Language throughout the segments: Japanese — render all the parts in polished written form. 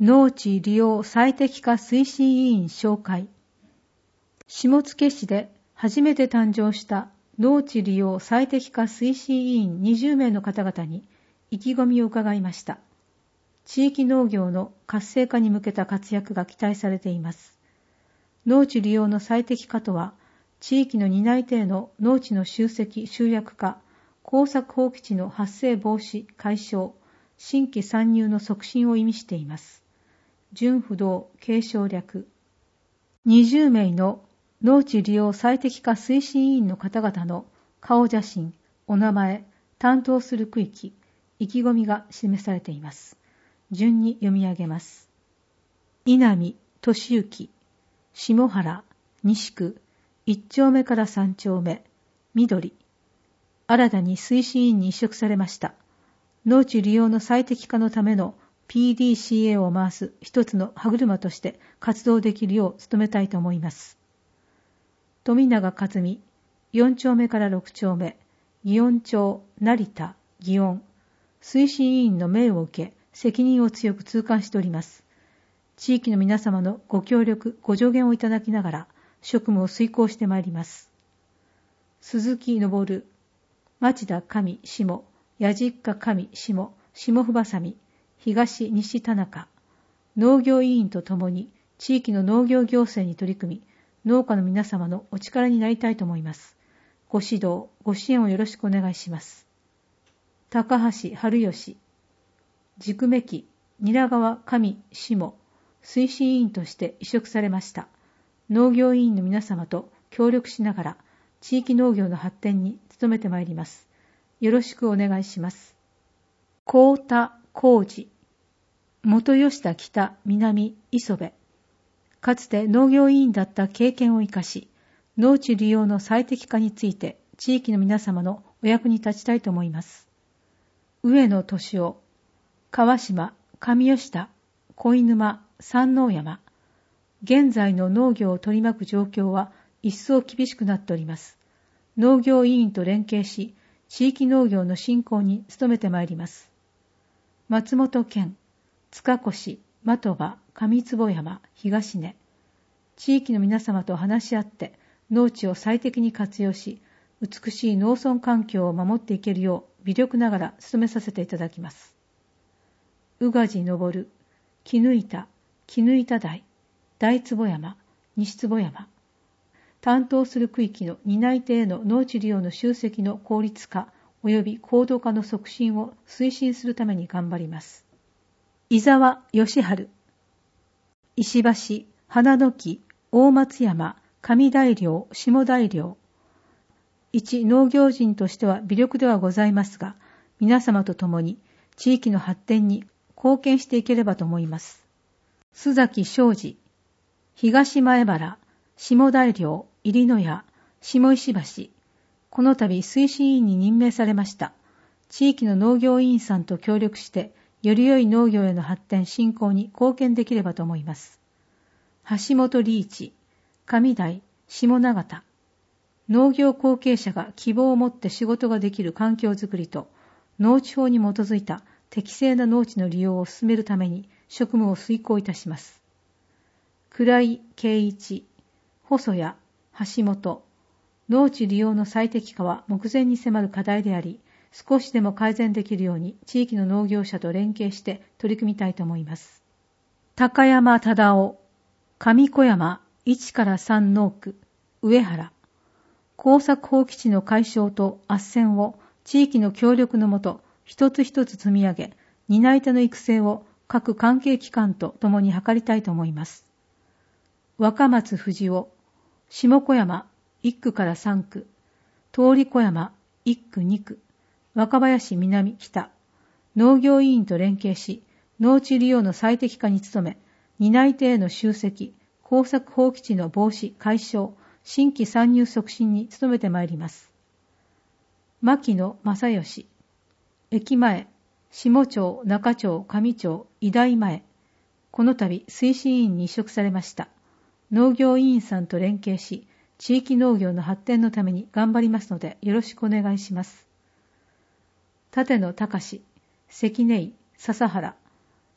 農地利用最適化推進委員紹介。下野市で初めて誕生した農地利用最適化推進委員20名の方々に意気込みを伺いました。地域農業の活性化に向けた活躍が期待されています。農地利用の最適化とは、地域の担い手への農地の集積・集約化、耕作放棄地の発生防止・解消、新規参入の促進を意味しています。準不動継承略。20名の農地利用最適化推進委員の方々の顔写真、お名前、担当する区域、意気込みが示されています。順に読み上げます。稲見俊之、下原、西区、1丁目から3丁目、緑。新たに推進委員に委嘱されました。農地利用の最適化のための PDCA を回す一つの歯車として活動できるよう努めたいと思います。富永和美、4丁目から6丁目、祇園町、成田、祇園。推進委員の命を受け、責任を強く痛感しております。地域の皆様のご協力、ご助言をいただきながら、職務を遂行してまいります。鈴木昇、町田上下、矢実家上下、下ふばさみ、東西田中、農業委員とともに地域の農業行政に取り組み、農家の皆様のお力になりたいと思います。ご指導、ご支援をよろしくお願いします。高橋春吉、軸目記、蜷川上下、推進委員として委嘱されました。農業委員の皆様と協力しながら、地域農業の発展に努めてまいります。よろしくお願いします。幸田浩二、元吉田北南磯部。かつて農業委員だった経験を生かし、農地利用の最適化について地域の皆様のお役に立ちたいと思います。上野俊夫、川島、上吉田、小井沼、山王山。現在の農業を取り巻く状況は一層厳しくなっております。農業委員と連携し、地域農業の振興に努めてまいります。松本県、塚越、的場、上坪山、東根。地域の皆様と話し合って農地を最適に活用し、美しい農村環境を守っていけるよう微力ながら努めさせていただきます。宇賀寺昇、絹板台、大坪山、西坪山。担当する区域の担い手への農地利用の集積の効率化及び高度化の促進を推進するために頑張ります。伊沢義治、石橋、花の木、大松山、上大寮、下大寮。一農業人としては微力ではございますが、皆様と共に地域の発展に貢献していければと思います。須崎昌司、東前原、下大寮、入野屋、下石橋。この度推進委員に任命されました。地域の農業委員さんと協力して、より良い農業への発展振興に貢献できればと思います。橋本リーチ、上台、下長田。農業後継者が希望を持って仕事ができる環境づくりと、農地法に基づいた適正な農地の利用を進めるために職務を遂行いたします。倉井圭一、細谷、橋本。農地利用の最適化は目前に迫る課題であり、少しでも改善できるように地域の農業者と連携して取り組みたいと思います。高山忠夫、上小山、1から3農区、上原。耕作放棄地の解消と斡旋を地域の協力のもと一つ一つ積み上げ、担い手の育成を各関係機関と共に図りたいと思います。若松藤夫、下小山、1区から3区、通小山、1区2区、若林南北。農業委員と連携し、農地利用の最適化に努め、担い手への集積、耕作放棄地の防止・解消、新規参入促進に努めてまいります。牧野正義、駅前、下町、中町、上町、医大前。この度推進委員に委嘱されました。農業委員さんと連携し、地域農業の発展のために頑張りますのでよろしくお願いします。立野隆、関根井、笹原。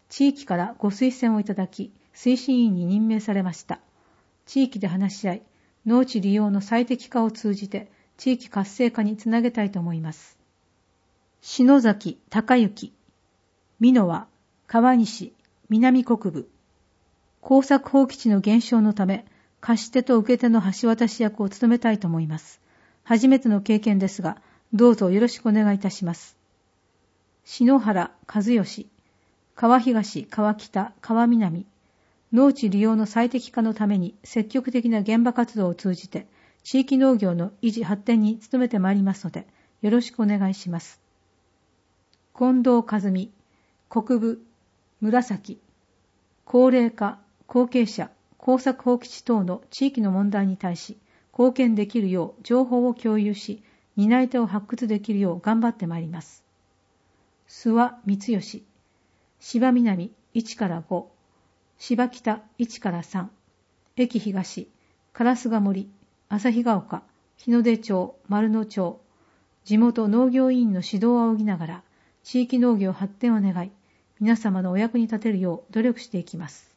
地域からご推薦をいただき、推進委員に任命されました。地域で話し合い、農地利用の最適化を通じて、地域活性化につなげたいと思います。篠崎隆之、美濃和、川西、南国部。耕作放棄地の減少のため、貸し手と受け手の橋渡し役を務めたいと思います。初めての経験ですが、どうぞよろしくお願いいたします。篠原和義、川東、川北、川南。農地利用の最適化のために積極的な現場活動を通じて、地域農業の維持発展に努めてまいりますので、よろしくお願いします。近藤和美、国部、紫。高齢化、後継者、耕作放棄地等の地域の問題に対し、貢献できるよう情報を共有し、担い手を発掘できるよう頑張ってまいります。諏訪光義、芝南1から5、芝北1から3、駅東、烏賀森、旭ヶ丘、日の出町、丸野町、地元農業委員の指導を仰ぎながら、地域農業発展を願い、皆様のお役に立てるよう努力していきます。